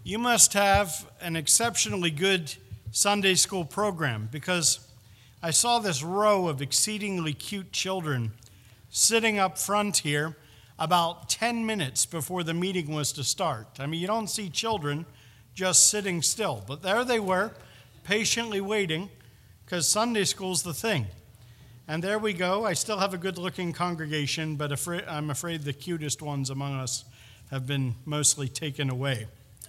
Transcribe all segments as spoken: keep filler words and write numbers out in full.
You must have an exceptionally good Sunday school program, because I saw this row of exceedingly cute children sitting up front here about ten minutes before the meeting was to start. I mean, you don't see children just sitting still, but there they were, patiently waiting, because Sunday school's the thing. And there we go. I still have a good-looking congregation, but afraid, I'm afraid the cutest ones among us have been mostly taken away.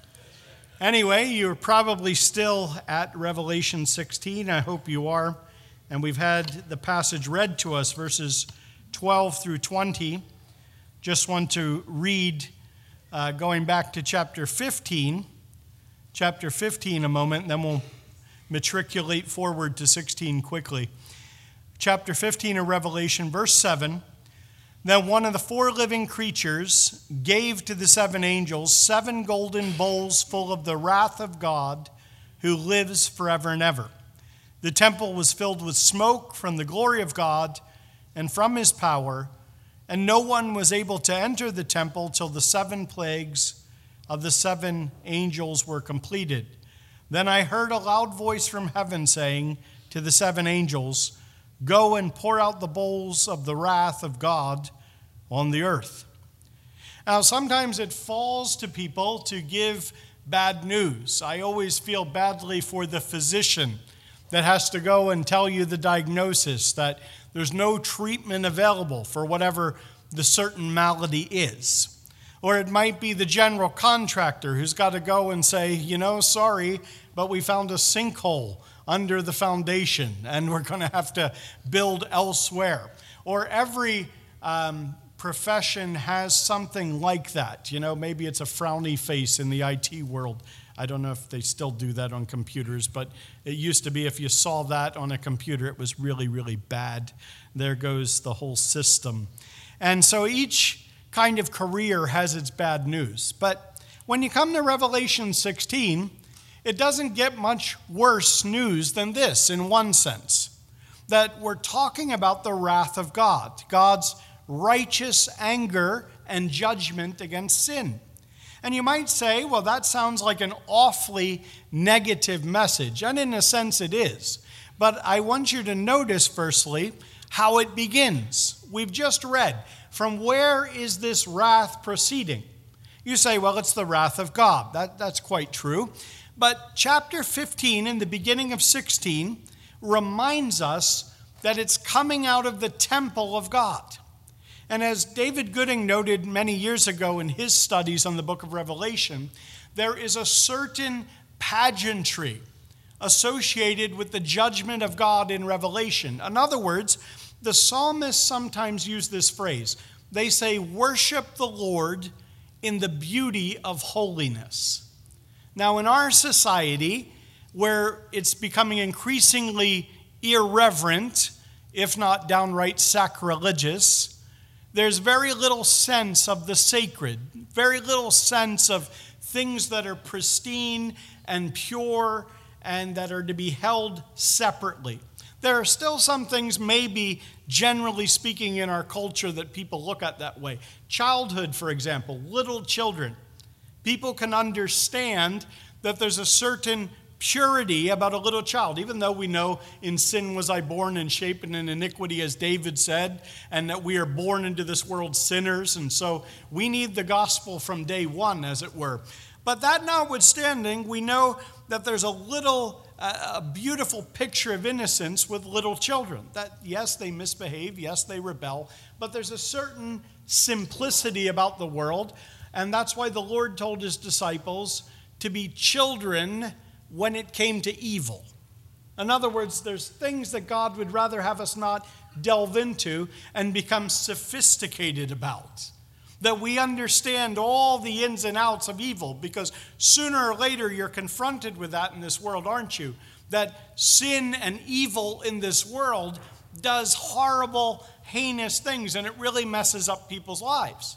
Anyway, you're probably still at Revelation sixteen. I hope you are. And we've had the passage read to us, verses twelve through twenty. Just want to read, uh, going back to chapter fifteen, chapter fifteen a moment, and then we'll matriculate forward to sixteen quickly. Chapter fifteen of Revelation, verse seven. Then one of the four living creatures gave to the seven angels seven golden bowls full of the wrath of God, who lives forever and ever. The temple was filled with smoke from the glory of God and from his power, and no one was able to enter the temple till the seven plagues of the seven angels were completed. Then I heard a loud voice from heaven saying to the seven angels, "Go and pour out the bowls of the wrath of God on the earth." Now, sometimes it falls to people to give bad news. I always feel badly for the physician that has to go and tell you the diagnosis, that there's no treatment available for whatever the certain malady is. Or it might be the general contractor who's got to go and say, you know, sorry, but we found a sinkhole under the foundation, and we're going to have to build elsewhere. Or every um, profession has something like that. You know, maybe it's a frowny face in the I T world. I don't know if they still do that on computers, but it used to be if you saw that on a computer, it was really, really bad. There goes the whole system. And so each kind of career has its bad news. But when you come to Revelation sixteen, it doesn't get much worse news than this in one sense, that we're talking about the wrath of God, God's righteous anger and judgment against sin. And you might say, well, that sounds like an awfully negative message, and in a sense it is. But I want you to notice, firstly, how it begins. We've just read, from where is this wrath proceeding? You say, well, it's the wrath of God. That, that's quite true. But chapter fifteen, in the beginning of sixteen, reminds us that it's coming out of the temple of God. And as David Gooding noted many years ago in his studies on the book of Revelation, there is a certain pageantry associated with the judgment of God in Revelation. In other words, the psalmists sometimes use this phrase. They say, worship the Lord in the beauty of holiness. Now, in our society, where it's becoming increasingly irreverent, if not downright sacrilegious, there's very little sense of the sacred, very little sense of things that are pristine and pure and that are to be held separately. There are still some things, maybe generally speaking, in our culture that people look at that way. Childhood, for example, little children. People can understand that there's a certain purity about a little child, even though we know in sin was I born and shapen in iniquity, as David said, and that we are born into this world sinners, and so we need the gospel from day one, as it were. But that notwithstanding, we know that there's a little, uh, a beautiful picture of innocence with little children. That, yes, they misbehave, yes, they rebel, but there's a certain simplicity about the world. And that's why the Lord told his disciples to be children when it came to evil. In other words, there's things that God would rather have us not delve into and become sophisticated about. That we understand all the ins and outs of evil, because sooner or later you're confronted with that in this world, aren't you? That sin and evil in this world does horrible, heinous things, and it really messes up people's lives.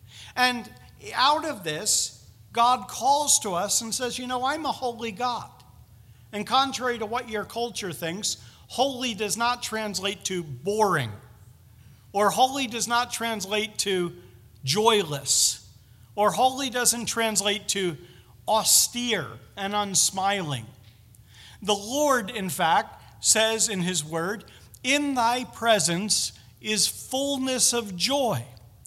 And out of this, God calls to us and says, you know, I'm a holy God. And contrary to what your culture thinks, holy does not translate to boring, or holy does not translate to joyless, or holy doesn't translate to austere and unsmiling. The Lord, in fact, says in his word, "In thy presence is fullness of joy."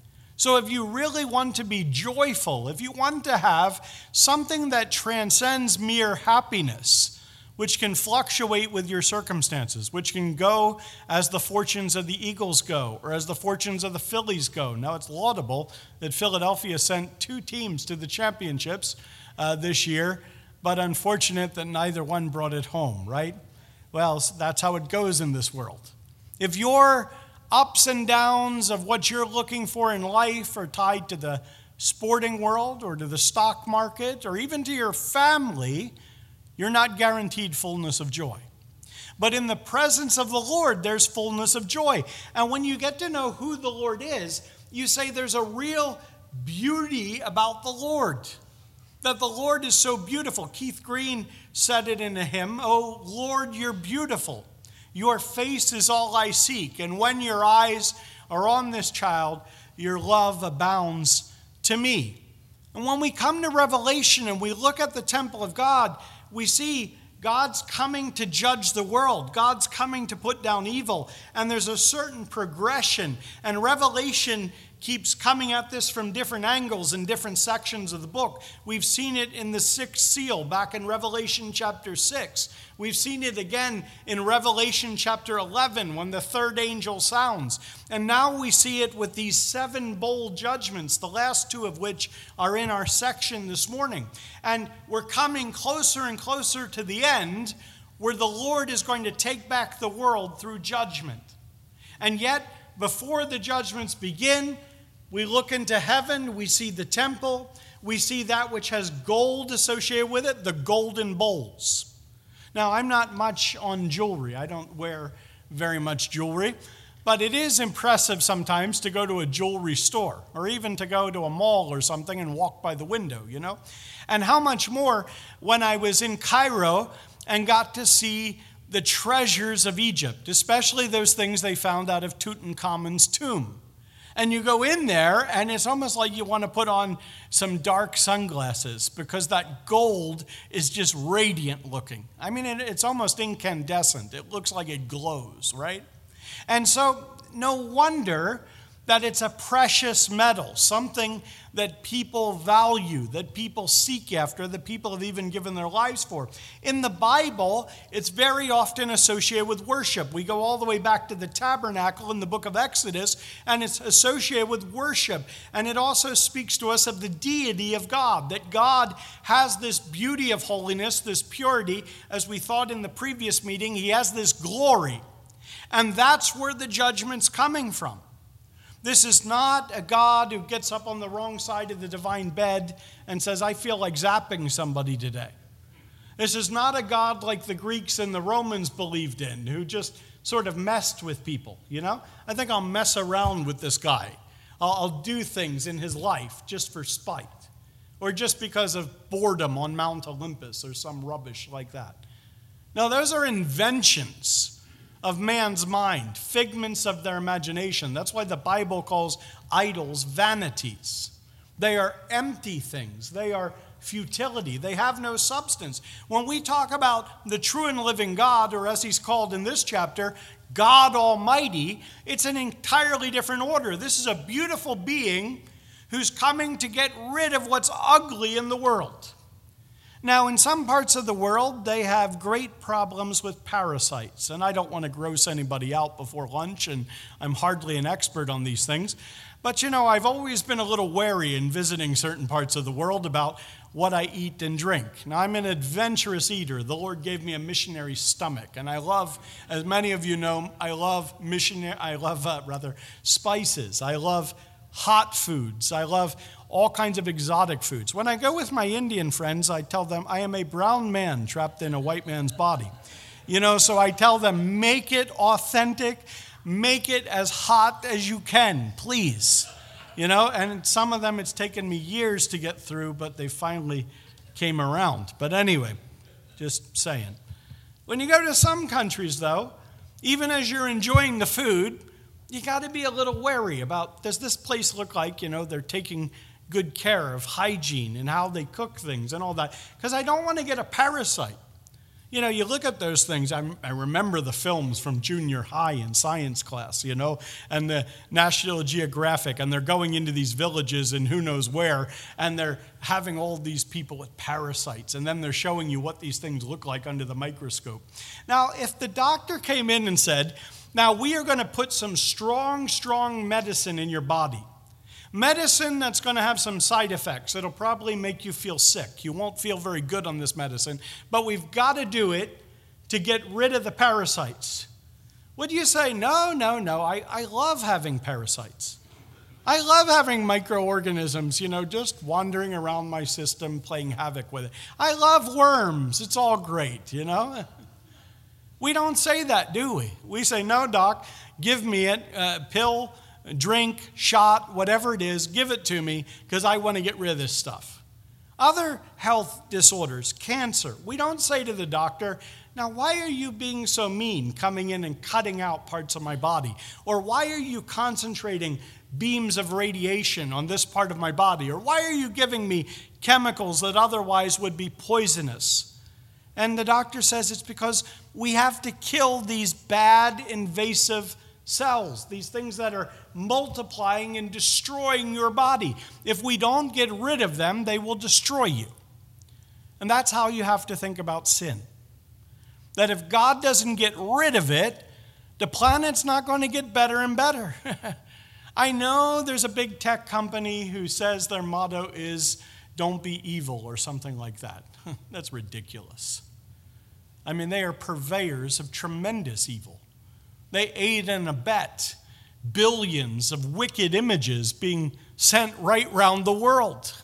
So if you really want to be joyful, if you want to have something that transcends mere happiness, which can fluctuate with your circumstances, which can go as the fortunes of the Eagles go, or as the fortunes of the Phillies go. Now, it's laudable that Philadelphia sent two teams to the championships uh, this year, but unfortunate that neither one brought it home, right? Well, that's how it goes in this world. If your ups and downs of what you're looking for in life are tied to the sporting world or to the stock market or even to your family, you're not guaranteed fullness of joy. But in the presence of the Lord, there's fullness of joy. And when you get to know who the Lord is, you say there's a real beauty about the Lord. That the Lord is so beautiful. Keith Green said it in a hymn, "Oh Lord, you're beautiful. Your face is all I seek. And when your eyes are on this child, your love abounds to me." And when we come to Revelation and we look at the temple of God, we see God's coming to judge the world. God's coming to put down evil. And there's a certain progression. And Revelation keeps coming at this from different angles in different sections of the book. We've seen it in the sixth seal back in Revelation chapter six. We've seen it again in Revelation chapter eleven when the third angel sounds. And now we see it with these seven bowl judgments, the last two of which are in our section this morning. And we're coming closer and closer to the end where the Lord is going to take back the world through judgment. And yet, before the judgments begin, we look into heaven, we see the temple, we see that which has gold associated with it, the golden bowls. Now, I'm not much on jewelry. I don't wear very much jewelry, but it is impressive sometimes to go to a jewelry store or even to go to a mall or something and walk by the window, you know? And how much more when I was in Cairo and got to see the treasures of Egypt, especially those things they found out of Tutankhamun's tomb. And you go in there, and it's almost like you want to put on some dark sunglasses because that gold is just radiant looking. I mean, it, it's almost incandescent. It looks like it glows, right? And so, no wonder that it's a precious metal, something that people value, that people seek after, that people have even given their lives for. In the Bible, it's very often associated with worship. We go all the way back to the tabernacle in the book of Exodus, and it's associated with worship. And it also speaks to us of the deity of God, that God has this beauty of holiness, this purity. As we thought in the previous meeting, he has this glory. And that's where the judgment's coming from. This is not a God who gets up on the wrong side of the divine bed and says, "I feel like zapping somebody today." This is not a God like the Greeks and the Romans believed in, who just sort of messed with people, you know? I think I'll mess around with this guy. I'll, I'll do things in his life just for spite, or just because of boredom on Mount Olympus or some rubbish like that. No, those are inventions of man's mind, figments of their imagination. That's why the Bible calls idols vanities. They are empty things. They are futility. They have no substance. When we talk about the true and living God, or as he's called in this chapter, God Almighty, it's an entirely different order. This is a beautiful being who's coming to get rid of what's ugly in the world. Now, in some parts of the world, they have great problems with parasites. And I don't want to gross anybody out before lunch, and I'm hardly an expert on these things. But, you know, I've always been a little wary in visiting certain parts of the world about what I eat and drink. Now, I'm an adventurous eater. The Lord gave me a missionary stomach. And I love, as many of you know, I love missionary, I love, uh, rather, spices. I love hot foods. I love all kinds of exotic foods. When I go with my Indian friends, I tell them I am a brown man trapped in a white man's body. You know, so I tell them, make it authentic, make it as hot as you can, please. You know, and some of them it's taken me years to get through, but they finally came around. But anyway, just saying. When you go to some countries, though, even as you're enjoying the food, you got to be a little wary about, does this place look like, you know, they're taking good care of hygiene and how they cook things and all that, because I don't want to get a parasite. You know, you look at those things. I, I remember the films from junior high in science class, you know, and the National Geographic, and they're going into these villages and who knows where, and they're having all these people with parasites, and then they're showing you what these things look like under the microscope. Now, if the doctor came in and said, now we are going to put some strong, strong medicine in your body, medicine that's going to have some side effects. It'll probably make you feel sick. You won't feel very good on this medicine, but we've got to do it to get rid of the parasites. Would you say, no, no, no, I, I love having parasites. I love having microorganisms, you know, just wandering around my system, playing havoc with it. I love worms. It's all great, you know. We don't say that, do we? We say, no, doc, give me it, uh, pill, drink, shot, whatever it is, give it to me because I want to get rid of this stuff. Other health disorders, cancer, we don't say to the doctor, now why are you being so mean, coming in and cutting out parts of my body? Or why are you concentrating beams of radiation on this part of my body? Or why are you giving me chemicals that otherwise would be poisonous? And the doctor says it's because we have to kill these bad invasive cells, these things that are multiplying and destroying your body. If we don't get rid of them, they will destroy you. And that's how you have to think about sin. That if God doesn't get rid of it, the planet's not going to get better and better. I know there's a big tech company who says their motto is, don't be evil or something like that. That's ridiculous. I mean, they are purveyors of tremendous evil. They aid and abet billions of wicked images being sent right round the world.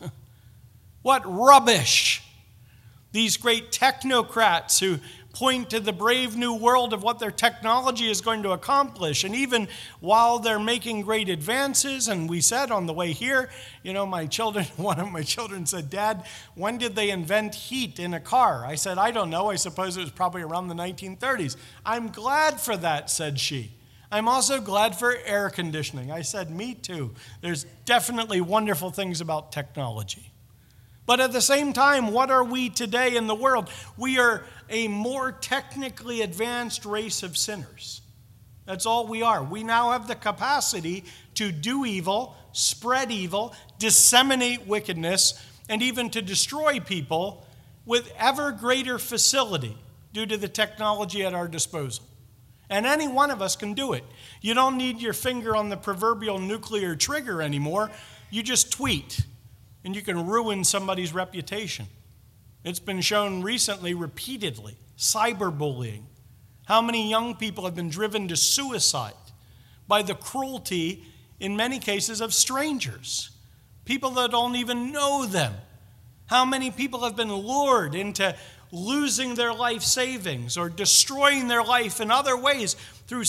What rubbish! These great technocrats who point to the brave new world of what their technology is going to accomplish. And even while they're making great advances, and we said on the way here, you know, my children, one of my children said, Dad, when did they invent heat in a car? I said, I don't know. I suppose it was probably around the nineteen thirties. I'm glad for that, said she. I'm also glad for air conditioning. I said, me too. There's definitely wonderful things about technology. But at the same time, what are we today in the world? We are a more technically advanced race of sinners. That's all we are. We now have the capacity to do evil, spread evil, disseminate wickedness, and even to destroy people with ever greater facility due to the technology at our disposal. And any one of us can do it. You don't need your finger on the proverbial nuclear trigger anymore. You just tweet, and you can ruin somebody's reputation. It's been shown recently, repeatedly, cyberbullying. How many young people have been driven to suicide by the cruelty, in many cases, of strangers, people that don't even know them? How many people have been lured into losing their life savings or destroying their life in other ways through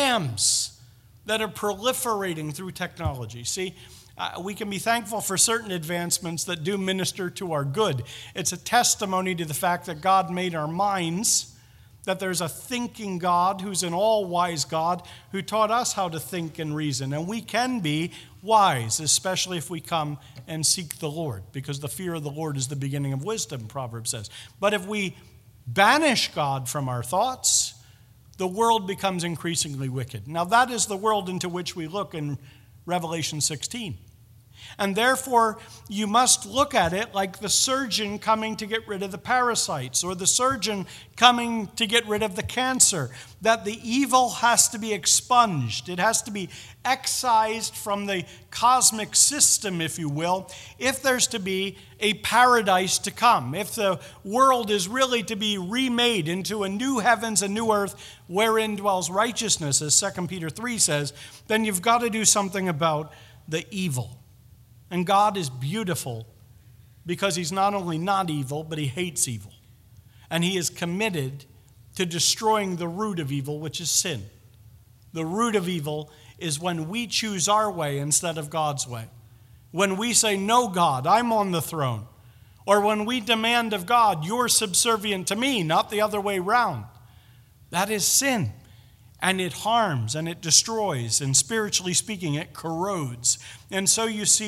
scams that are proliferating through technology? See, Uh, we can be thankful for certain advancements that do minister to our good. It's a testimony to the fact that God made our minds, that there's a thinking God who's an all-wise God who taught us how to think and reason. And we can be wise, especially if we come and seek the Lord, because the fear of the Lord is the beginning of wisdom, Proverbs says. But if we banish God from our thoughts, the world becomes increasingly wicked. Now that is the world into which we look in Revelation sixteen. And therefore, you must look at it like the surgeon coming to get rid of the parasites, or the surgeon coming to get rid of the cancer, that the evil has to be expunged. It has to be excised from the cosmic system, if you will, if there's to be a paradise to come, if the world is really to be remade into a new heavens and new earth wherein dwells righteousness, as Second Peter three says, then you've got to do something about the evil. And God is beautiful because he's not only not evil, but he hates evil. And he is committed to destroying the root of evil, which is sin. The root of evil is when we choose our way instead of God's way. When we say, no, God, I'm on the throne. Or when we demand of God, you're subservient to me, not the other way around. That is sin. And it harms and it destroys, and spiritually speaking, it corrodes. And so you see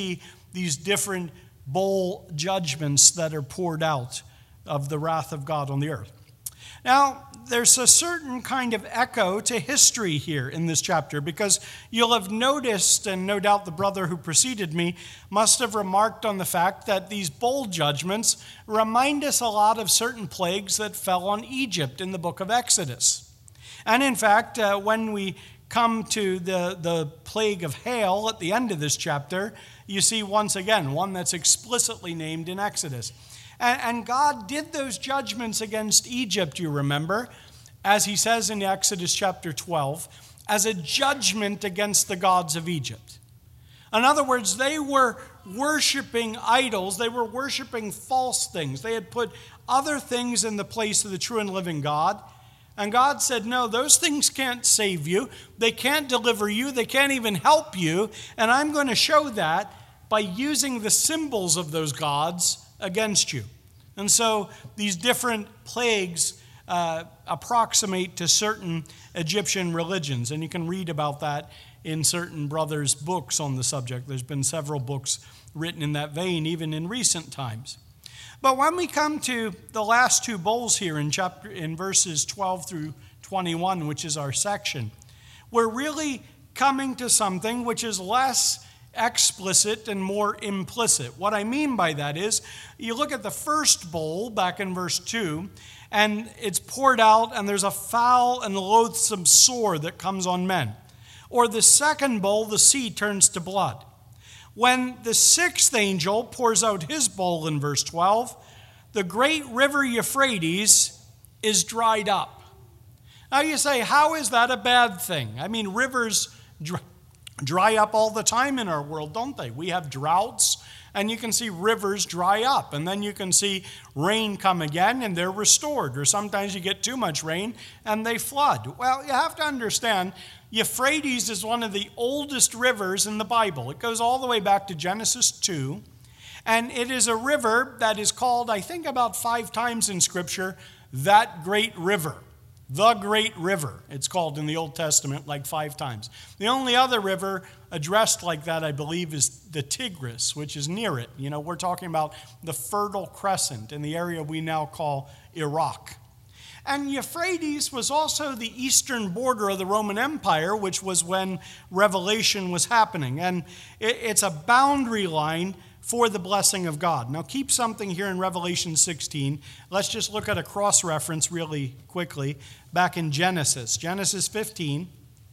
these different bowl judgments that are poured out of the wrath of God on the earth. Now, there's a certain kind of echo to history here in this chapter, because you'll have noticed, and no doubt the brother who preceded me must have remarked on the fact that these bowl judgments remind us a lot of certain plagues that fell on Egypt in the book of Exodus. And in fact, uh, when we come to the, the plague of hail at the end of this chapter, you see once again one that's explicitly named in Exodus. And God did those judgments against Egypt, you remember, as he says in Exodus chapter twelve, as a judgment against the gods of Egypt. In other words, they were worshiping idols. They were worshiping false things. They had put other things in the place of the true and living God. And God said, no, those things can't save you. They can't deliver you. They can't even help you. And I'm going to show that by using the symbols of those gods against you. And so these different plagues uh, approximate to certain Egyptian religions. And you can read about that in certain brothers' books on the subject. There's been several books written in that vein, even in recent times. But when we come to the last two bowls here in chapter in verses twelve through twenty-one, which is our section, we're really coming to something which is less explicit and more implicit. What I mean by that is, you look at the first bowl back in verse two, and it's poured out, and there's a foul and loathsome sore that comes on men. Or the second bowl, the sea turns to blood. When the sixth angel pours out his bowl in verse twelve, the great river Euphrates is dried up. Now you say, how is that a bad thing? I mean, rivers dry, dry up all the time in our world, don't they? We have droughts, and you can see rivers dry up, and then you can see rain come again, and they're restored. Or sometimes you get too much rain, and they flood. Well, you have to understand, Euphrates is one of the oldest rivers in the Bible. It goes all the way back to Genesis two, and it is a river that is called, I think about five times in Scripture, that great river. The great river, it's called in the Old Testament like five times. The only other river addressed like that, I believe, is the Tigris, which is near it. You know, we're talking about the Fertile Crescent in the area we now call Iraq. And Euphrates was also the eastern border of the Roman Empire, which was when Revelation was happening. And it's a boundary line for the blessing of God. Now keep something here in Revelation sixteen. Let's just look at a cross-reference really quickly back in Genesis. Genesis fifteen.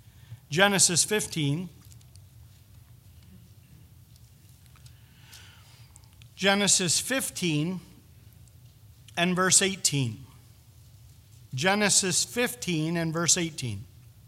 Genesis fifteen. Genesis fifteen and verse eighteen. Genesis fifteen and verse eighteen.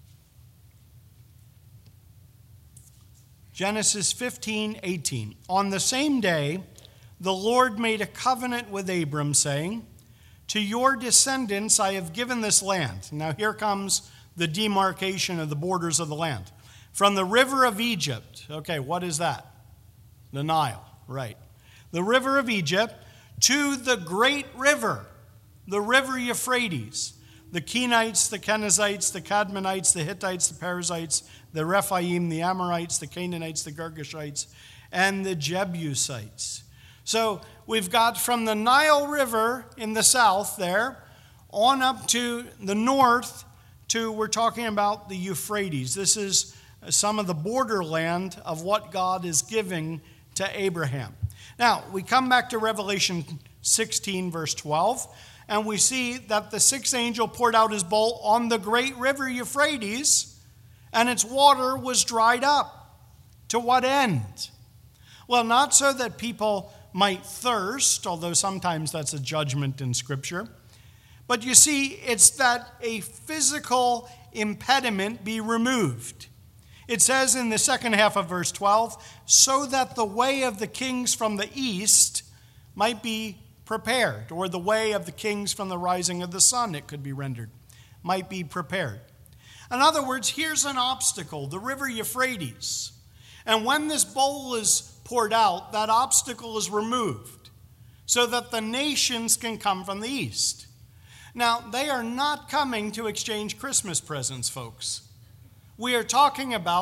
Genesis fifteen, eighteen. On the same day, the Lord made a covenant with Abram, saying, to your descendants I have given this land. Now here comes the demarcation of the borders of the land. From the river of Egypt. Okay, what is that? The Nile, right. The river of Egypt to the great river, the river Euphrates. The Kenites, the Kenizzites, the Cadmonites, the Hittites, the Perizzites, the Rephaim, the Amorites, the Canaanites, the Girgashites, and the Jebusites. So we've got from the Nile River in the south there, on up to the north to, we're talking about the Euphrates. This is some of the borderland of what God is giving to Abraham. Now, we come back to Revelation sixteen, verse twelve. And we see that the sixth angel poured out his bowl on the great river Euphrates, and its water was dried up. To what end? Well, not so that people might thirst, although sometimes that's a judgment in Scripture. But you see, it's that a physical impediment be removed. It says in the second half of verse twelve, so that the way of the kings from the east might be prepared, or the way of the kings from the rising of the sun, it could be rendered, might be prepared. In other words, here's an obstacle, the river Euphrates. And when this bowl is poured out, that obstacle is removed so that the nations can come from the east. Now, they are not coming to exchange Christmas presents, folks. We are talking about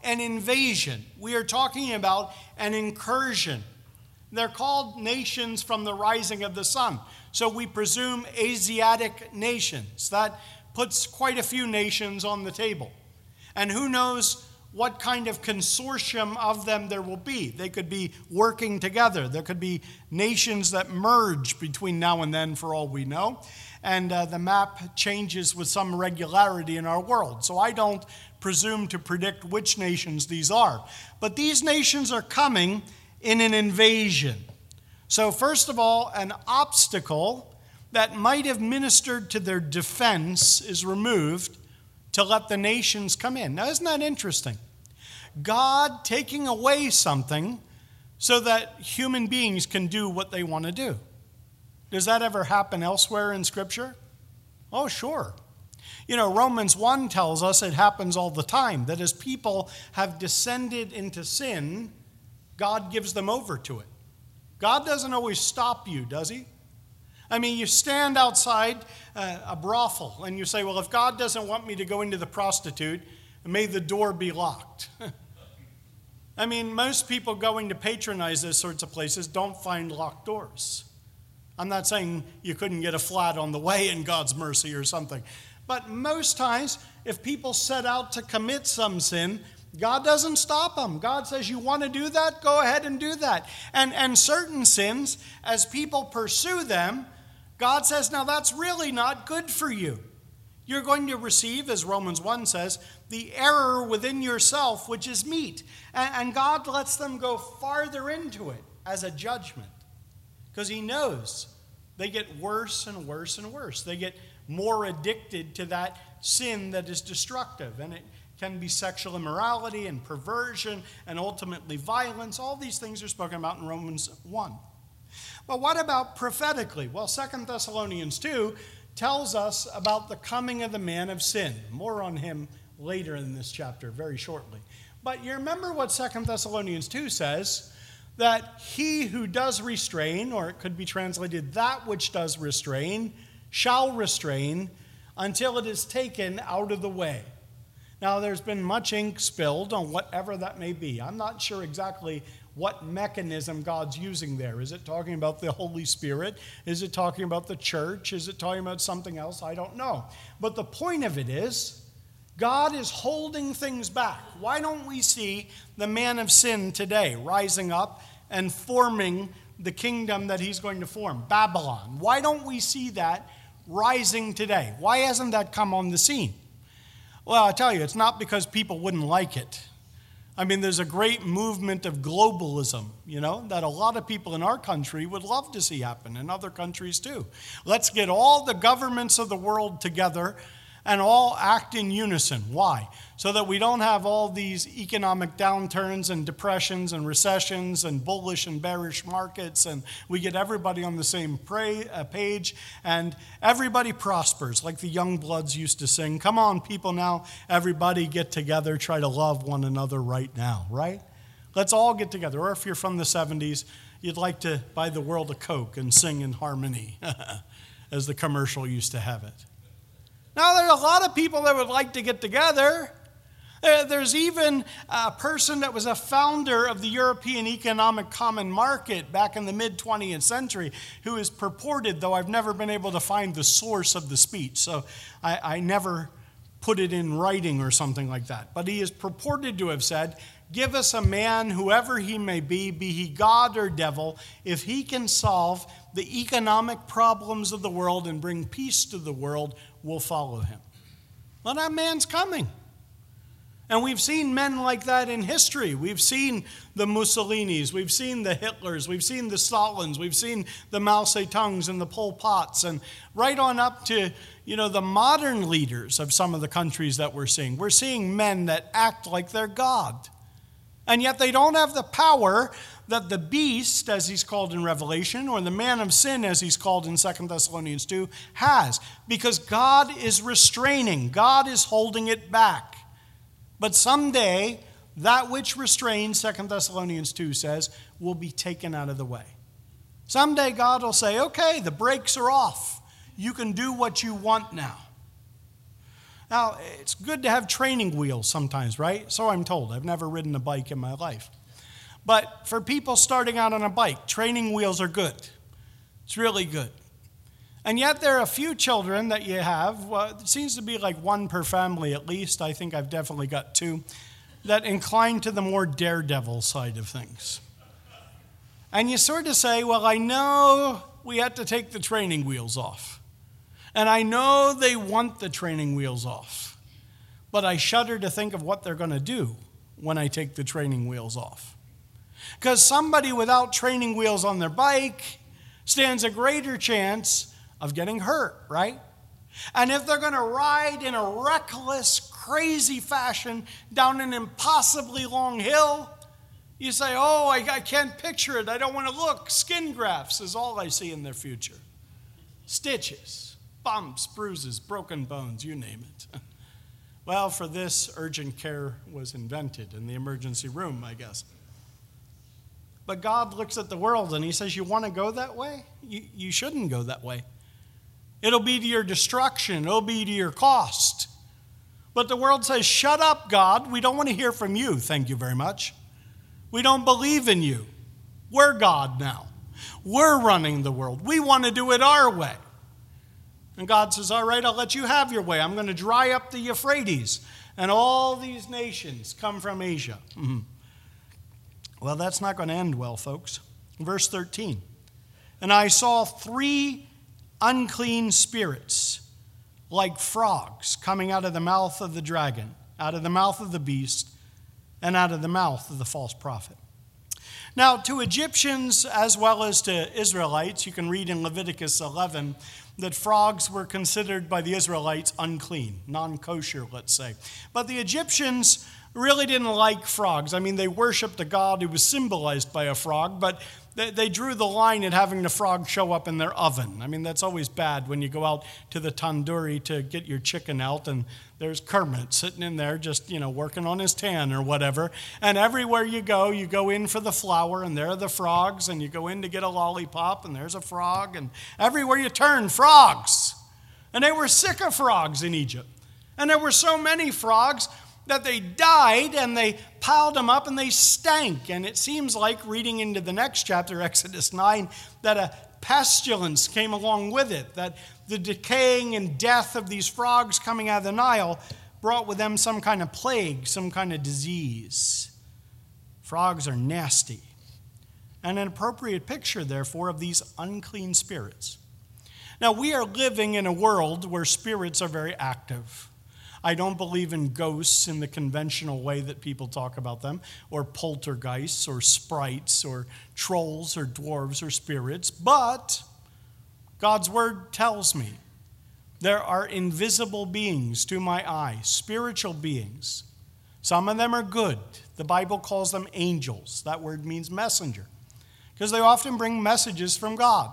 an invasion. We are talking about an incursion. They're called nations from the rising of the sun. So we presume Asiatic nations. That puts quite a few nations on the table. And who knows what kind of consortium of them there will be. They could be working together. There could be nations that merge between now and then, for all we know. And uh, the map changes with some regularity in our world. So I don't presume to predict which nations these are. But these nations are coming in an invasion. So first of all, an obstacle that might have ministered to their defense is removed to let the nations come in. Now, isn't that interesting? God taking away something so that human beings can do what they want to do. Does that ever happen elsewhere in Scripture? Oh, sure. You know, Romans one tells us it happens all the time, that as people have descended into sin, God gives them over to it. God doesn't always stop you, does he? I mean, you stand outside uh, a brothel and you say, well, if God doesn't want me to go into the prostitute, may the door be locked. I mean, most people going to patronize those sorts of places don't find locked doors. I'm not saying you couldn't get a flat on the way in God's mercy or something. But most times, if people set out to commit some sin, God doesn't stop them. God says, you want to do that? Go ahead and do that. And, and certain sins, as people pursue them, God says, now that's really not good for you. You're going to receive, as Romans one says, the error within yourself, which is meat. And, and God lets them go farther into it as a judgment. Because he knows they get worse and worse and worse. They get more addicted to that sin that is destructive. And it can be sexual immorality and perversion and ultimately violence. All these things are spoken about in Romans one. But what about prophetically? Well, Second Thessalonians two tells us about the coming of the man of sin. More on him later in this chapter, very shortly. But you remember what Second Thessalonians two says, that he who does restrain, or it could be translated, that which does restrain, shall restrain until it is taken out of the way. Now, there's been much ink spilled on whatever that may be. I'm not sure exactly what mechanism God's using there. Is it talking about the Holy Spirit? Is it talking about the church? Is it talking about something else? I don't know. But the point of it is, God is holding things back. Why don't we see the man of sin today rising up and forming the kingdom that he's going to form, Babylon? Why don't we see that rising today? Why hasn't that come on the scene? Well, I tell you, it's not because people wouldn't like it. I mean, there's a great movement of globalism, you know, that a lot of people in our country would love to see happen, and other countries too. Let's get all the governments of the world together and all act in unison. Why? So that we don't have all these economic downturns and depressions and recessions and bullish and bearish markets, and we get everybody on the same pray, uh, page, and everybody prospers, like the young bloods used to sing. Come on, people, now, everybody get together, try to love one another right now, right? Let's all get together. Or if you're from the seventies, you'd like to buy the world a Coke and sing in harmony, as the commercial used to have it. Now, there are a lot of people that would like to get together. There's even a person that was a founder of the European Economic Common Market back in the mid-twentieth century who is purported, though I've never been able to find the source of the speech, so I, I never put it in writing or something like that. But he is purported to have said, give us a man, whoever he may be, be he God or devil, if he can solve the economic problems of the world and bring peace to the world, we'll follow him. Well, that man's coming. And we've seen men like that in history. We've seen the Mussolinis, we've seen the Hitlers, we've seen the Stalins, we've seen the Mao Zedongs and the Pol Pots, and right on up to, you know, the modern leaders of some of the countries that we're seeing. We're seeing men that act like they're God. And yet they don't have the power that the beast, as he's called in Revelation, or the man of sin, as he's called in Second Thessalonians two, has. Because God is restraining. God is holding it back. But someday, that which restrains, Second Thessalonians two says, will be taken out of the way. Someday God will say, okay, the brakes are off. You can do what you want now. Now, it's good to have training wheels sometimes, right? So I'm told. I've never ridden a bike in my life. But for people starting out on a bike, training wheels are good. It's really good. And yet there are a few children that you have, well, it seems to be like one per family at least, I think I've definitely got two, that incline to the more daredevil side of things. And you sort of say, well, I know we had to take the training wheels off. And I know they want the training wheels off. But I shudder to think of what they're going to do when I take the training wheels off. Because somebody without training wheels on their bike stands a greater chance of getting hurt, right? And if they're going to ride in a reckless, crazy fashion down an impossibly long hill, you say, oh, I, I can't picture it. I don't want to look. Skin grafts is all I see in their future. Stitches, bumps, bruises, broken bones, you name it. Well, for this, urgent care was invented in the emergency room, I guess. But God looks at the world and he says, you want to go that way? You, you shouldn't go that way. It'll be to your destruction. It'll be to your cost. But the world says, shut up, God. We don't want to hear from you. Thank you very much. We don't believe in you. We're God now. We're running the world. We want to do it our way. And God says, all right, I'll let you have your way. I'm going to dry up the Euphrates. And all these nations come from Asia. Mm-hmm. Well, that's not going to end well, folks. Verse thirteen. And I saw three unclean spirits like frogs coming out of the mouth of the dragon, out of the mouth of the beast, and out of the mouth of the false prophet. Now, to Egyptians as well as to Israelites, you can read in Leviticus eleven that frogs were considered by the Israelites unclean, non-kosher, let's say. But the Egyptians really didn't like frogs. I mean, they worshipped a god who was symbolized by a frog, but they, they drew the line at having the frog show up in their oven. I mean, that's always bad when you go out to the tandoori to get your chicken out and there's Kermit sitting in there just, you know, working on his tan or whatever. And everywhere you go, you go in for the flour and there are the frogs, and you go in to get a lollipop and there's a frog, and everywhere you turn, frogs. And they were sick of frogs in Egypt. And there were so many frogs that they died and they piled them up and they stank. And it seems like, reading into the next chapter, Exodus nine, that a pestilence came along with it, that the decaying and death of these frogs coming out of the Nile brought with them some kind of plague, some kind of disease. Frogs are nasty. And an appropriate picture, therefore, of these unclean spirits. Now, we are living in a world where spirits are very active. I don't believe in ghosts in the conventional way that people talk about them, or poltergeists, or sprites, or trolls, or dwarves, or spirits. But God's word tells me there are invisible beings to my eye, spiritual beings. Some of them are good. The Bible calls them angels. That word means messenger, because they often bring messages from God.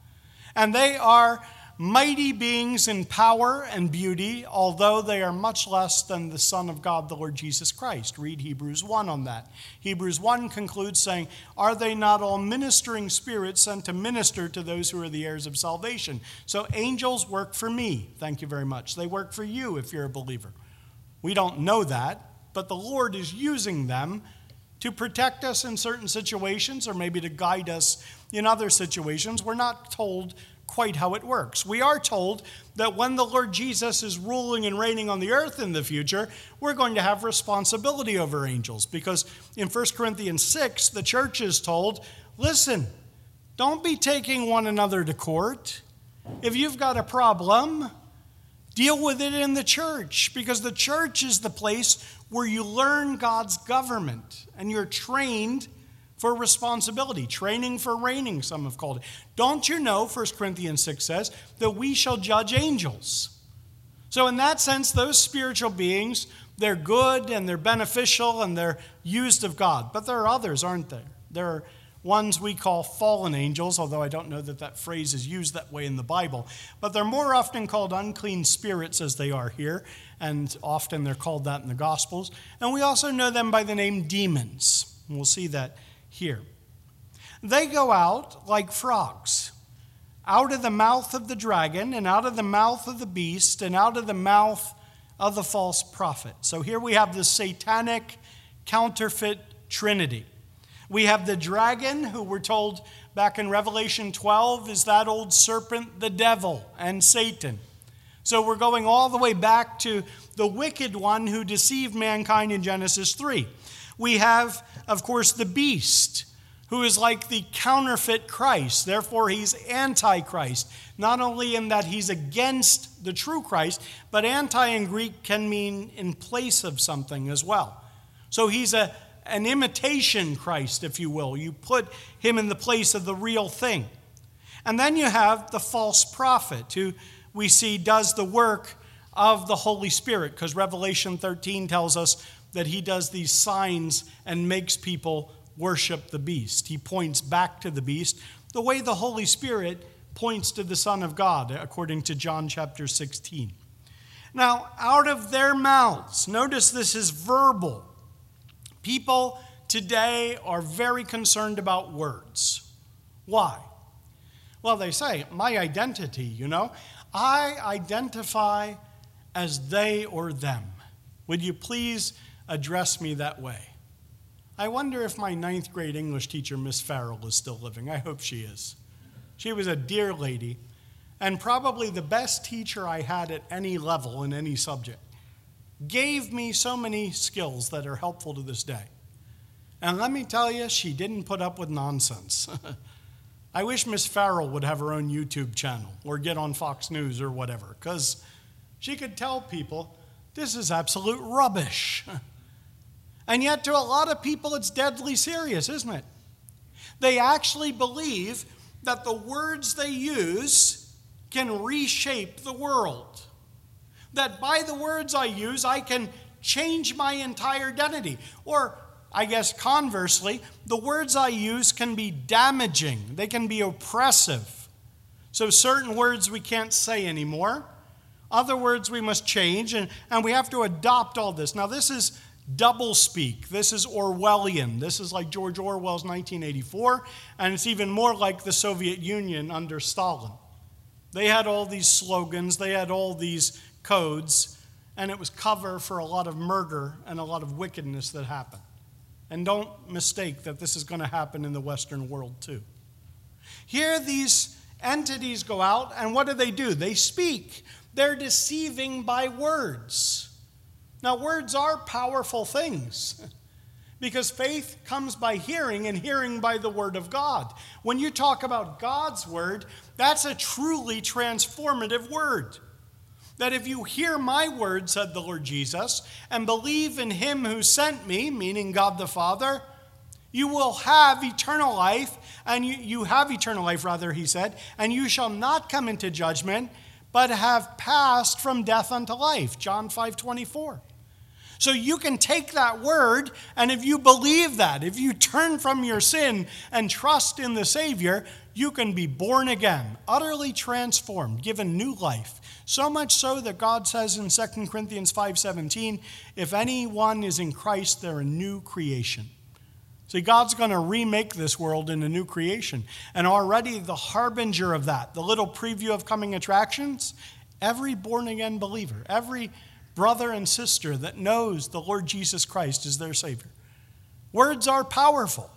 And they are mighty beings in power and beauty, although they are much less than the Son of God, the Lord Jesus Christ. Read Hebrews one on that. Hebrews one concludes saying, are they not all ministering spirits sent to minister to those who are the heirs of salvation? So angels work for me. Thank you very much. They work for you if you're a believer. We don't know that, but the Lord is using them to protect us in certain situations, or maybe to guide us in other situations. We're not told quite how it works. We are told that when the Lord Jesus is ruling and reigning on the earth in the future, we're going to have responsibility over angels, because in First Corinthians six, the church is told, listen, don't be taking one another to court. If you've got a problem, deal with it in the church, because the church is the place where you learn God's government and you're trained for responsibility, training for reigning, some have called it. Don't you know, First Corinthians six says, that we shall judge angels. So in that sense, those spiritual beings, they're good and they're beneficial and they're used of God. But there are others, aren't there? There are ones we call fallen angels, although I don't know that that phrase is used that way in the Bible. But they're more often called unclean spirits, as they are here, and often they're called that in the Gospels. And we also know them by the name demons. And we'll see that here. They go out like frogs, out of the mouth of the dragon, and out of the mouth of the beast, and out of the mouth of the false prophet. So here we have the satanic counterfeit trinity. We have the dragon, who we're told back in Revelation twelve is that old serpent, the devil, and Satan. So we're going all the way back to the wicked one who deceived mankind in Genesis three. We have, of course, the beast, who is like the counterfeit Christ. Therefore, he's antichrist, not only in that he's against the true Christ, but anti in Greek can mean in place of something as well. So he's a an imitation Christ, if you will. You put him in the place of the real thing. And then you have the false prophet, who we see does the work of the Holy Spirit, because Revelation thirteen tells us that he does these signs and makes people worship the beast. He points back to the beast the way the Holy Spirit points to the Son of God, according to John chapter sixteen. Now, out of their mouths, notice this is verbal. People today are very concerned about words. Why? Well, they say, my identity, you know, I identify as they or them. Would you please address me that way? I wonder if my ninth grade English teacher, Miss Farrell, is still living. I hope she is. She was a dear lady, and probably the best teacher I had at any level in any subject. Gave me so many skills that are helpful to this day. And let me tell you, she didn't put up with nonsense. I wish Miss Farrell would have her own YouTube channel or get on Fox News or whatever, because she could tell people, this is absolute rubbish. And yet to a lot of people, it's deadly serious, isn't it? They actually believe that the words they use can reshape the world. That by the words I use, I can change my entire identity. Or, I guess conversely, the words I use can be damaging. They can be oppressive. So certain words we can't say anymore. Other words we must change, and, and we have to adopt all this. Now, this is doublespeak. This is Orwellian. This is like George Orwell's nineteen eighty-four, and it's even more like the Soviet Union under Stalin. They had all these slogans. They had all these codes, and it was cover for a lot of murder and a lot of wickedness that happened. And don't mistake that this is going to happen in the Western world too. Here these entities go out, and what do they do? They speak. They're deceiving by words. Now, words are powerful things, because faith comes by hearing, and hearing by the word of God. When you talk about God's word, that's a truly transformative word. That if you hear my word, said the Lord Jesus, and believe in him who sent me, meaning God the Father, you will have eternal life, and you, you have eternal life, rather, he said, and you shall not come into judgment, but have passed from death unto life. John five twenty-four. So you can take that word, and if you believe that, if you turn from your sin and trust in the Savior, you can be born again, utterly transformed, given new life. So much so that God says in Second Corinthians five seventeen, if anyone is in Christ, they're a new creation. See, God's going to remake this world in a new creation. And already the harbinger of that, the little preview of coming attractions, every born-again believer, every brother and sister that knows the Lord Jesus Christ is their Savior. Words are powerful,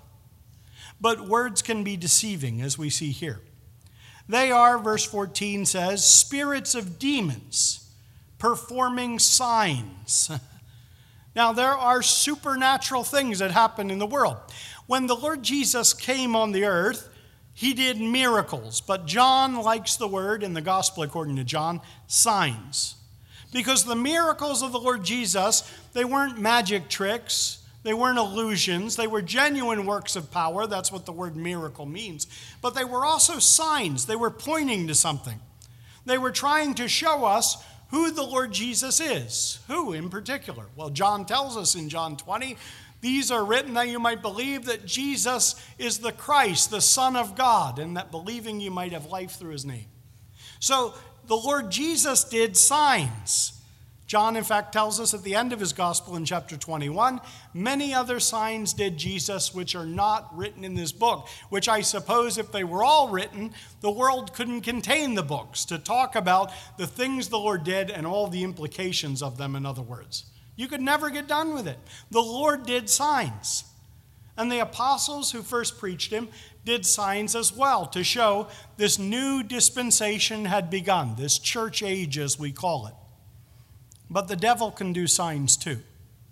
but words can be deceiving, as we see here. They are, verse fourteen says, spirits of demons performing signs. Now, there are supernatural things that happen in the world. When the Lord Jesus came on the earth, he did miracles. But John likes the word, in the gospel according to John, signs. Because the miracles of the Lord Jesus, they weren't magic tricks. They weren't illusions. They were genuine works of power. That's what the word miracle means. But they were also signs. They were pointing to something. They were trying to show us who the Lord Jesus is. Who in particular? Well, John tells us in John twenty, these are written that you might believe that Jesus is the Christ, the Son of God, and that believing you might have life through his name. So the Lord Jesus did signs John, in fact, tells us at the end of his gospel in chapter twenty-one, many other signs did Jesus which are not written in this book, which I suppose if they were all written, the world couldn't contain the books to talk about the things the Lord did and all the implications of them, in other words. You could never get done with it. The Lord did signs. And the apostles who first preached him did signs as well to show this new dispensation had begun, this church age as we call it. But the devil can do signs too.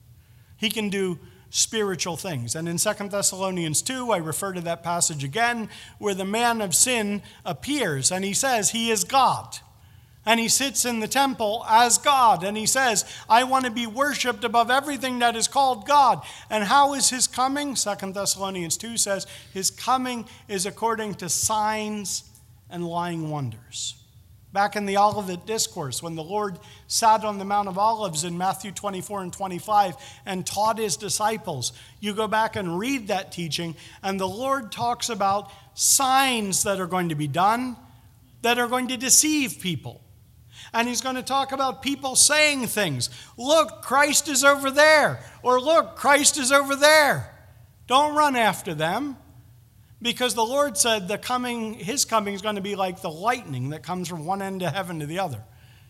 He can do spiritual things. And in Second Thessalonians two, I refer to that passage again, where the man of sin appears and he says he is God. And he sits in the temple as God. And he says, I want to be worshiped above everything that is called God. And how is his coming? Second Thessalonians two says, his coming is according to signs and lying wonders. Back in the Olivet Discourse, when the Lord sat on the Mount of Olives in Matthew twenty-four and twenty-five and taught his disciples, you go back and read that teaching, and the Lord talks about signs that are going to be done that are going to deceive people. And he's going to talk about people saying things. Look, Christ is over there. Or look, Christ is over there. Don't run after them. Because the Lord said the coming, his coming is going to be like the lightning that comes from one end of heaven to the other.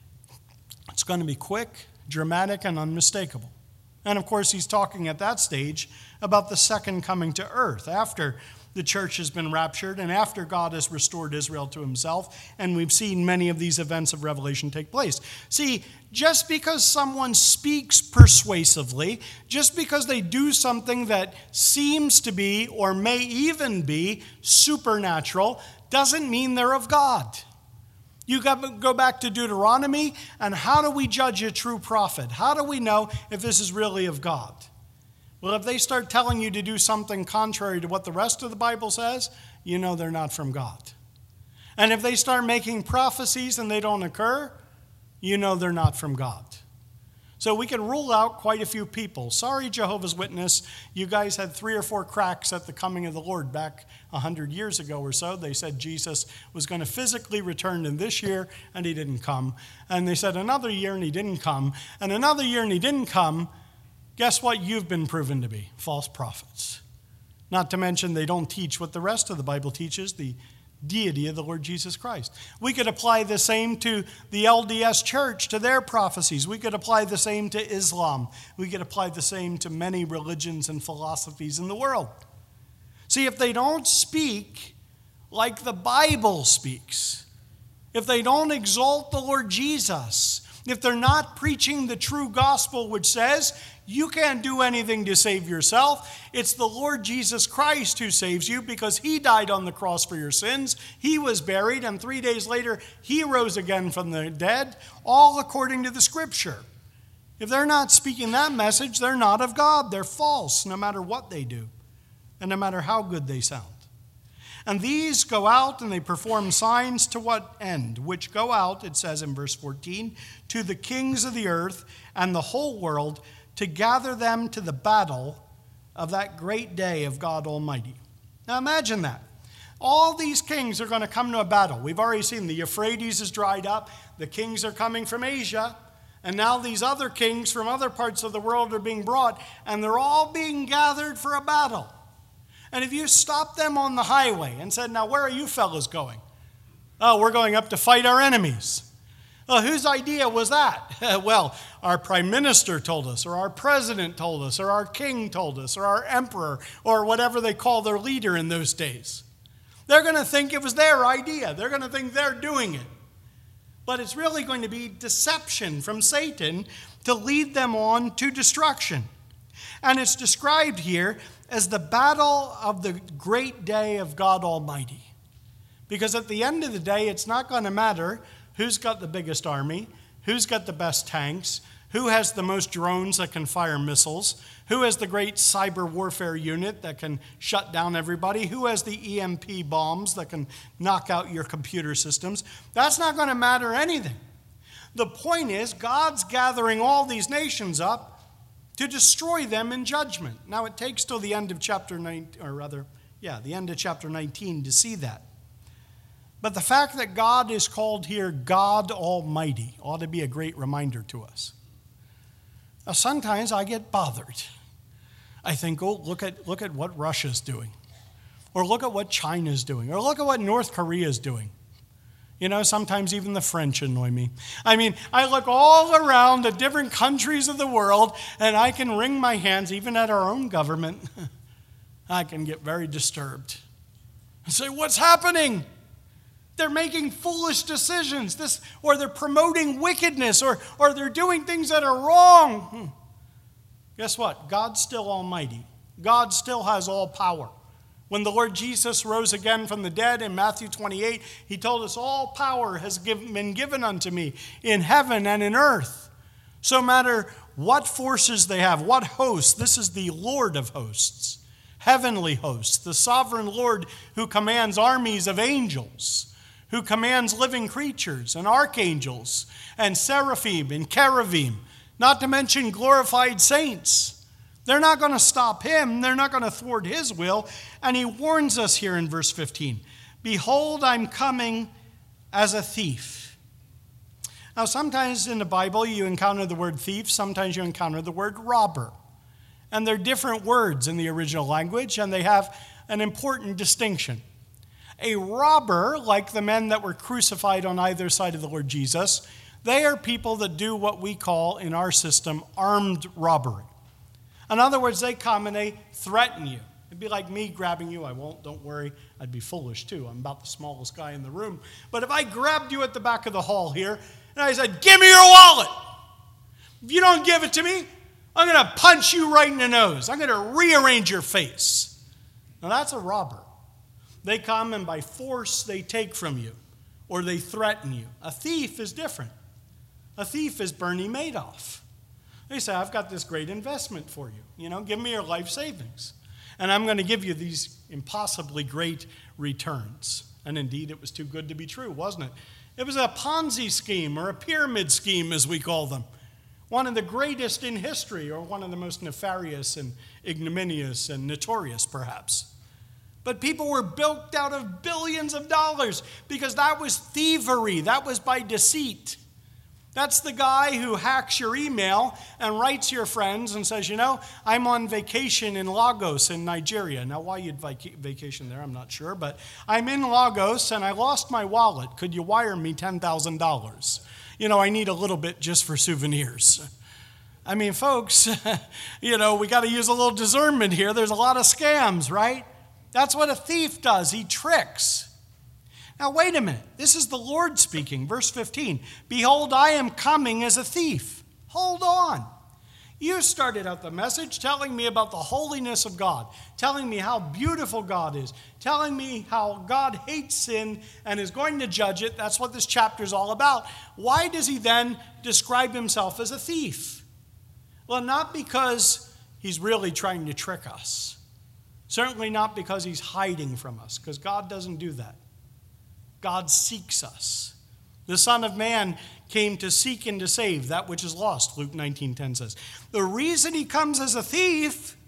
It's going to be quick, dramatic, and unmistakable. And of course, he's talking at that stage about the second coming to earth, after the church has been raptured and after God has restored Israel to himself. And we've seen many of these events of Revelation take place. See, just because someone speaks persuasively, just because they do something that seems to be or may even be supernatural, doesn't mean they're of God. You go back to Deuteronomy, and how do we judge a true prophet? How do we know if this is really of God? Well, if they start telling you to do something contrary to what the rest of the Bible says, you know they're not from God. And if they start making prophecies and they don't occur, you know they're not from God. So we can rule out quite a few people. Sorry, Jehovah's Witness, you guys had three or four cracks at the coming of the Lord back a hundred years ago or so. They said Jesus was going to physically return in this year, and he didn't come. And they said another year, and he didn't come. And another year, and he didn't come. Guess what you've been proven to be? False prophets. Not to mention they don't teach what the rest of the Bible teaches, the deity of the Lord Jesus Christ. We could apply the same to the L D S Church, to their prophecies. We could apply the same to Islam. We could apply the same to many religions and philosophies in the world. See, if they don't speak like the Bible speaks, if they don't exalt the Lord Jesus, if they're not preaching the true gospel, which says you can't do anything to save yourself, it's the Lord Jesus Christ who saves you because he died on the cross for your sins. He was buried, and three days later, he rose again from the dead, all according to the scripture. If they're not speaking that message, they're not of God. They're false, no matter what they do, and no matter how good they sound. And these go out and they perform signs to what end? Which go out, it says in verse fourteen, to the kings of the earth and the whole world, to gather them to the battle of that great day of God Almighty. Now imagine that. All these kings are going to come to a battle. We've already seen the Euphrates is dried up. The kings are coming from Asia. And now these other kings from other parts of the world are being brought. And they're all being gathered for a battle. And if you stopped them on the highway and said, now where are you fellas going? Oh, we're going up to fight our enemies. Well, whose idea was that? Well, our prime minister told us, or our president told us, or our king told us, or our emperor, or whatever they call their leader in those days. They're going to think it was their idea. They're going to think they're doing it. But it's really going to be deception from Satan to lead them on to destruction. And it's described here as the battle of the great day of God Almighty. Because at the end of the day, it's not going to matter who's got the biggest army, who's got the best tanks, who has the most drones that can fire missiles, who has the great cyber warfare unit that can shut down everybody, who has the E M P bombs that can knock out your computer systems. That's not going to matter anything. The point is, God's gathering all these nations up to destroy them in judgment. Now, it takes till the end of chapter nine, or rather, yeah, the end of chapter nineteen to see that. But the fact that God is called here God Almighty ought to be a great reminder to us. Now, sometimes I get bothered. I think, oh, look at, look at what Russia's doing. Or look at what China's doing. Or look at what North Korea's doing. You know, sometimes even the French annoy me. I mean, I look all around the different countries of the world, and I can wring my hands, even at our own government. I can get very disturbed. And say, what's happening? They're making foolish decisions, this, or they're promoting wickedness, or, or they're doing things that are wrong. Hmm. Guess what? God's still almighty. God still has all power. When the Lord Jesus rose again from the dead in Matthew twenty-eight, he told us, all power has give, been given unto me in heaven and in earth. So no matter what forces they have, what hosts, this is the Lord of hosts, heavenly hosts, the sovereign Lord who commands armies of angels, who commands living creatures and archangels and seraphim and cherubim, not to mention glorified saints. They're not going to stop him. They're not going to thwart his will. And he warns us here in verse fifteen, behold, I'm coming as a thief. Now, sometimes in the Bible you encounter the word thief. Sometimes you encounter the word robber. And they're different words in the original language, and they have an important distinction. A robber, like the men that were crucified on either side of the Lord Jesus, they are people that do what we call in our system armed robbery. In other words, they come and they threaten you. It'd be like me grabbing you. I won't, don't worry. I'd be foolish too. I'm about the smallest guy in the room. But if I grabbed you at the back of the hall here and I said, give me your wallet. If you don't give it to me, I'm going to punch you right in the nose. I'm going to rearrange your face. Now that's a robber. They come and by force they take from you or they threaten you. A thief is different. A thief is Bernie Madoff. They say, I've got this great investment for you. You know, give me your life savings. And I'm going to give you these impossibly great returns. And indeed, it was too good to be true, wasn't it? It was a Ponzi scheme or a pyramid scheme, as we call them. One of the greatest in history, or one of the most nefarious and ignominious and notorious, perhaps. But people were bilked out of billions of dollars because that was thievery. That was by deceit. That's the guy who hacks your email and writes your friends and says, you know, I'm on vacation in Lagos in Nigeria. Now, why you'd vac- vacation there, I'm not sure. But I'm in Lagos and I lost my wallet. Could you wire me ten thousand dollars? You know, I need a little bit just for souvenirs. I mean, folks, you know, we got to use a little discernment here. There's a lot of scams, right? That's what a thief does. He tricks. Now, wait a minute. This is the Lord speaking. Verse fifteen. Behold, I am coming as a thief. Hold on. You started out the message telling me about the holiness of God, telling me how beautiful God is, telling me how God hates sin and is going to judge it. That's what this chapter is all about. Why does he then describe himself as a thief? Well, not because he's really trying to trick us. Certainly not because he's hiding from us, because God doesn't do that. God seeks us. The Son of Man came to seek and to save that which is lost, Luke nineteen ten says. The reason he comes as a thief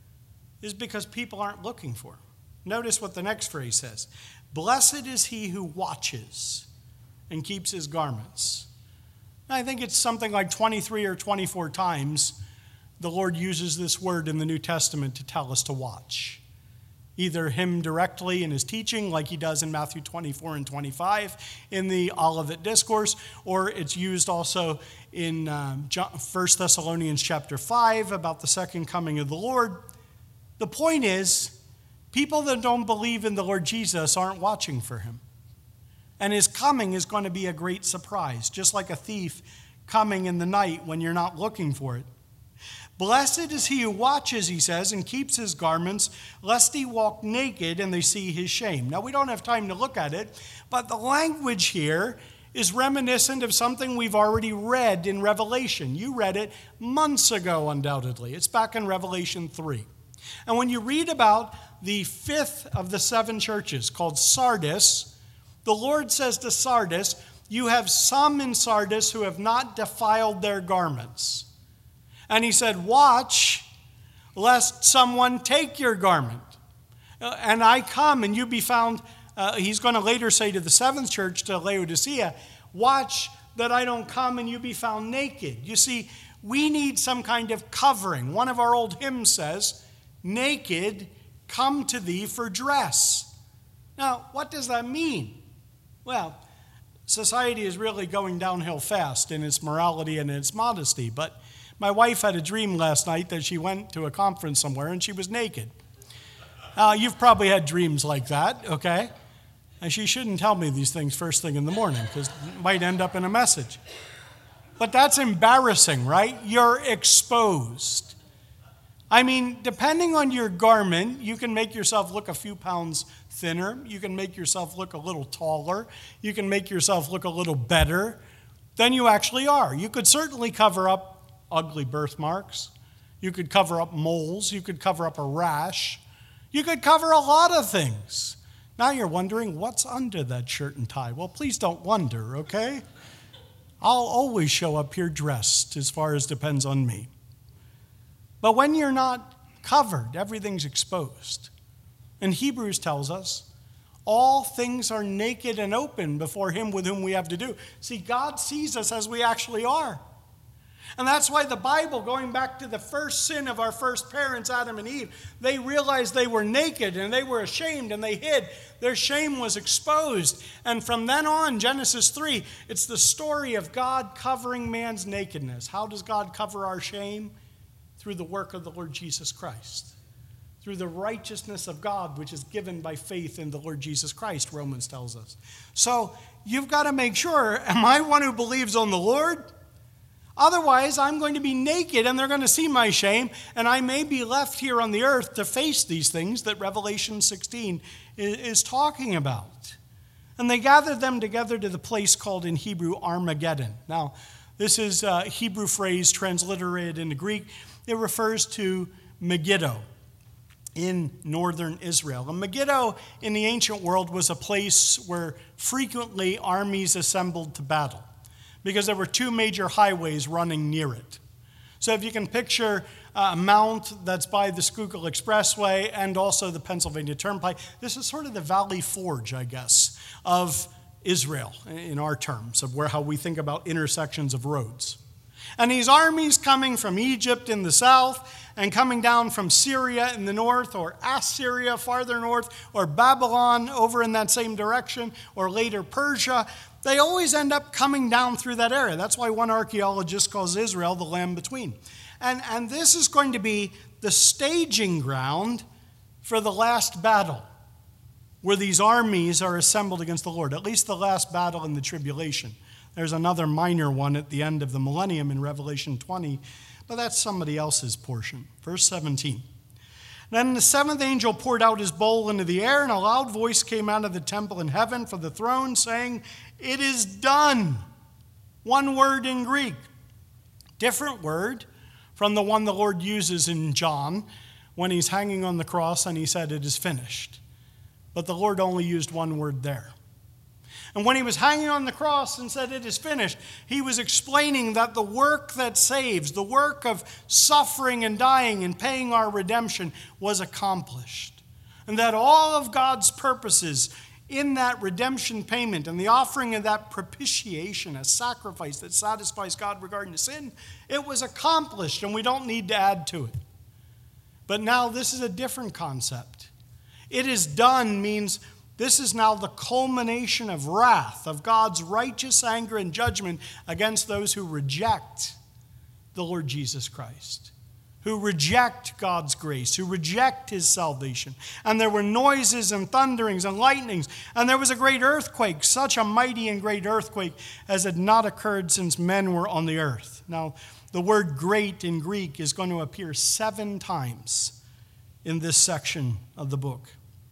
is because people aren't looking for him. Notice what the next phrase says. Blessed is he who watches and keeps his garments. I think it's something like twenty-three or twenty-four times the Lord uses this word in the New Testament to tell us to watch. Either him directly in his teaching, like he does in Matthew twenty-four and twenty-five in the Olivet Discourse, or it's used also in um, First Thessalonians chapter five about the second coming of the Lord. The point is, people that don't believe in the Lord Jesus aren't watching for him. And his coming is going to be a great surprise, just like a thief coming in the night when you're not looking for it. Blessed is he who watches, he says, and keeps his garments, lest he walk naked and they see his shame. Now, we don't have time to look at it, but the language here is reminiscent of something we've already read in Revelation. You read it months ago, undoubtedly. It's back in Revelation three. And when you read about the fifth of the seven churches, called Sardis, the Lord says to Sardis, you have some in Sardis who have not defiled their garments. And he said, watch, lest someone take your garment. Uh, and I come and you be found, uh, he's going to later say to the seventh church, to Laodicea, watch that I don't come and you be found naked. You see, we need some kind of covering. One of our old hymns says, "Naked, come to thee for dress." Now, what does that mean? Well, society is really going downhill fast in its morality and its modesty, but my wife had a dream last night that she went to a conference somewhere and she was naked. Uh, you've probably had dreams like that, okay? And she shouldn't tell me these things first thing in the morning because it might end up in a message. But that's embarrassing, right? You're exposed. I mean, depending on your garment, you can make yourself look a few pounds thinner. You can make yourself look a little taller. You can make yourself look a little better than you actually are. You could certainly cover up ugly birthmarks. You could cover up moles. You could cover up a rash. You could cover a lot of things. Now you're wondering, what's under that shirt and tie? Well, please don't wonder, okay? I'll always show up here dressed as far as depends on me. But when you're not covered, everything's exposed. And Hebrews tells us, all things are naked and open before him with whom we have to do. See, God sees us as we actually are. And that's why the Bible, going back to the first sin of our first parents, Adam and Eve, they realized they were naked and they were ashamed and they hid. Their shame was exposed. And from then on, Genesis three, it's the story of God covering man's nakedness. How does God cover our shame? Through the work of the Lord Jesus Christ. Through the righteousness of God, which is given by faith in the Lord Jesus Christ, Romans tells us. So you've got to make sure, am I one who believes on the Lord? Otherwise, I'm going to be naked and they're going to see my shame, and I may be left here on the earth to face these things that Revelation sixteen is talking about. And they gathered them together to the place called in Hebrew Armageddon. Now, this is a Hebrew phrase transliterated into Greek. It refers to Megiddo in northern Israel. And Megiddo in the ancient world was a place where frequently armies assembled to battle, because there were two major highways running near it. So if you can picture a mount that's by the Schuylkill Expressway and also the Pennsylvania Turnpike, this is sort of the Valley Forge, I guess, of Israel in our terms, of where how we think about intersections of roads. And these armies coming from Egypt in the south and coming down from Syria in the north, or Assyria farther north, or Babylon over in that same direction, or later Persia, they always end up coming down through that area. That's why one archaeologist calls Israel the land between. And, and this is going to be the staging ground for the last battle, where these armies are assembled against the Lord, at least the last battle in the tribulation. There's another minor one at the end of the millennium in Revelation twenty, but that's somebody else's portion. Verse seventeen. Then the seventh angel poured out his bowl into the air, and a loud voice came out of the temple in heaven from the throne, saying, "It is done." One word in Greek. Different word from the one the Lord uses in John when he's hanging on the cross and he said, "It is finished." But the Lord only used one word there. And when he was hanging on the cross and said, "It is finished," he was explaining that the work that saves, the work of suffering and dying and paying our redemption, was accomplished. And that all of God's purposes in that redemption payment and the offering of that propitiation, a sacrifice that satisfies God regarding sin, it was accomplished, and we don't need to add to it. But now this is a different concept. "It is done" means this is now the culmination of wrath, of God's righteous anger and judgment against those who reject the Lord Jesus Christ, who reject God's grace, who reject his salvation. And there were noises and thunderings and lightnings, and there was a great earthquake, such a mighty and great earthquake as had not occurred since men were on the earth. Now, the word "great" in Greek is going to appear seven times in this section of the book.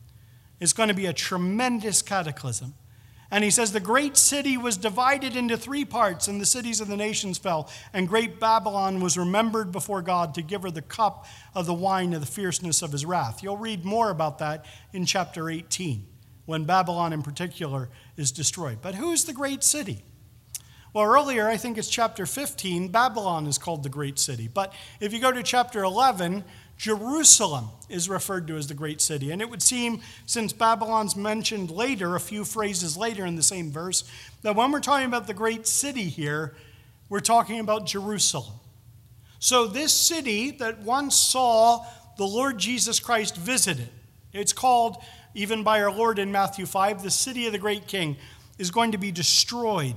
It's going to be a tremendous cataclysm. And he says the great city was divided into three parts, and the cities of the nations fell. And great Babylon was remembered before God to give her the cup of the wine of the fierceness of his wrath. You'll read more about that in chapter eighteen, when Babylon in particular is destroyed. But who's the great city? Well, earlier, I think it's chapter fifteen, Babylon is called the great city. But if you go to chapter eleven, Jerusalem is referred to as the great city. And it would seem, since Babylon's mentioned later, a few phrases later in the same verse, that when we're talking about the great city here, we're talking about Jerusalem. So this city that once saw the Lord Jesus Christ visit it, it's called, even by our Lord in Matthew five, the city of the great king, is going to be destroyed,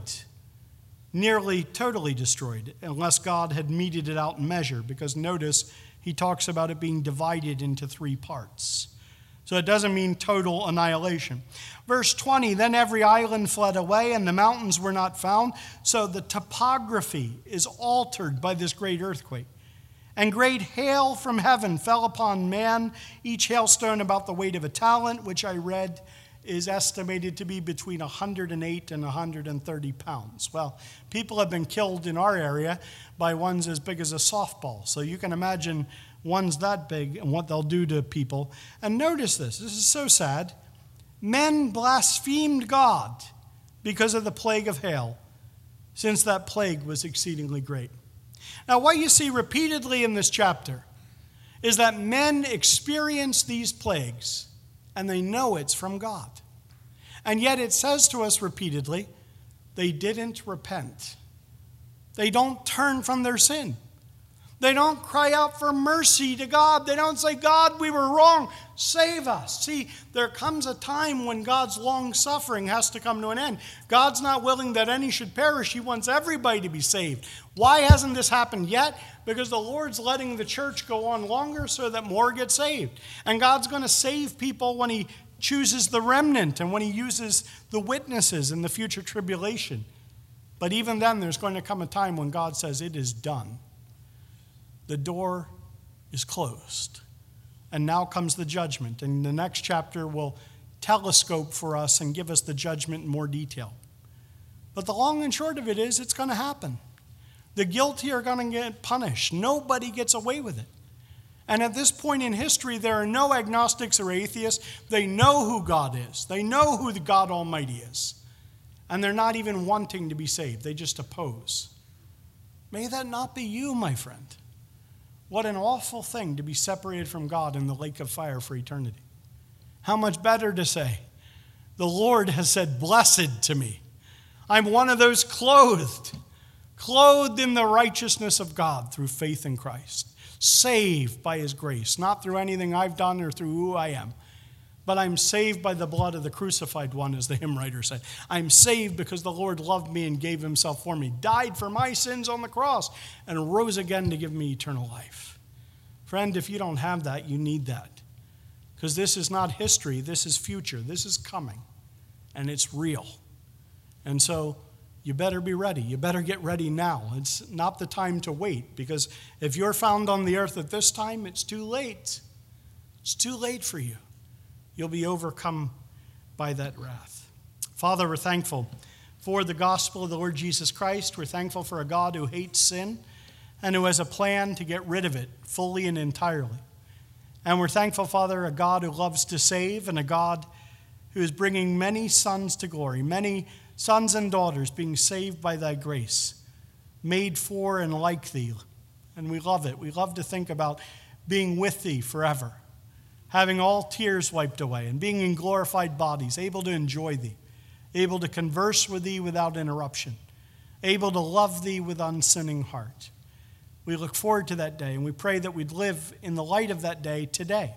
nearly totally destroyed, unless God had meted it out in measure, because notice he talks about it being divided into three parts. So it doesn't mean total annihilation. Verse twenty, then every island fled away and the mountains were not found. So the topography is altered by this great earthquake. And great hail from heaven fell upon man, each hailstone about the weight of a talent, which I read is estimated to be between one hundred eight and one hundred thirty pounds. Well, people have been killed in our area by ones as big as a softball. So you can imagine ones that big and what they'll do to people. And notice this. This is so sad. Men blasphemed God because of the plague of hail, since that plague was exceedingly great. Now, what you see repeatedly in this chapter is that men experience these plagues, and they know it's from God. And yet it says to us repeatedly, they didn't repent. They don't turn from their sin. They don't cry out for mercy to God. They don't say, God, we were wrong. Save us. See, there comes a time when God's long suffering has to come to an end. God's not willing that any should perish. He wants everybody to be saved. Why hasn't this happened yet? Because the Lord's letting the church go on longer so that more get saved. And God's going to save people when he chooses the remnant and when he uses the witnesses in the future tribulation. But even then, there's going to come a time when God says, it is done. The door is closed. And now comes the judgment. And the next chapter will telescope for us and give us the judgment in more detail. But the long and short of it is, it's going to happen. The guilty are going to get punished. Nobody gets away with it. And at this point in history, there are no agnostics or atheists. They know who God is. They know who the God Almighty is. And they're not even wanting to be saved. They just oppose. May that not be you, my friend. What an awful thing to be separated from God in the lake of fire for eternity. How much better to say, the Lord has said, blessed to me. I'm one of those clothed, clothed in the righteousness of God through faith in Christ, saved by his grace, not through anything I've done or through who I am, but I'm saved by the blood of the crucified one, as the hymn writer said. I'm saved because the Lord loved me and gave himself for me, died for my sins on the cross, and rose again to give me eternal life. Friend, if you don't have that, you need that. Because this is not history, this is future, this is coming, and it's real. And so you better be ready. You better get ready now. It's not the time to wait, because if you're found on the earth at this time, it's too late. It's too late for you. You'll be overcome by that wrath. Father, we're thankful for the gospel of the Lord Jesus Christ. We're thankful for a God who hates sin and who has a plan to get rid of it fully and entirely. And we're thankful, Father, a God who loves to save and a God who is bringing many sons to glory, many sons and daughters being saved by thy grace, made for and like thee. And we love it. We love to think about being with thee forever, having all tears wiped away, and being in glorified bodies, able to enjoy thee, able to converse with thee without interruption, able to love thee with unsinning heart. We look forward to that day, and we pray that we'd live in the light of that day today,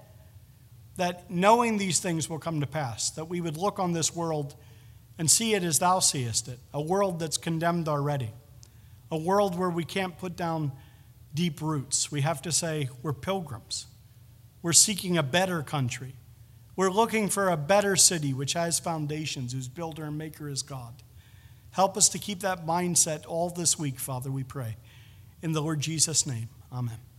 that knowing these things will come to pass, that we would look on this world and see it as thou seest it, a world that's condemned already, a world where we can't put down deep roots. We have to say we're pilgrims. We're seeking a better country. We're looking for a better city which has foundations, whose builder and maker is God. Help us to keep that mindset all this week, Father, we pray. In the Lord Jesus' name, amen.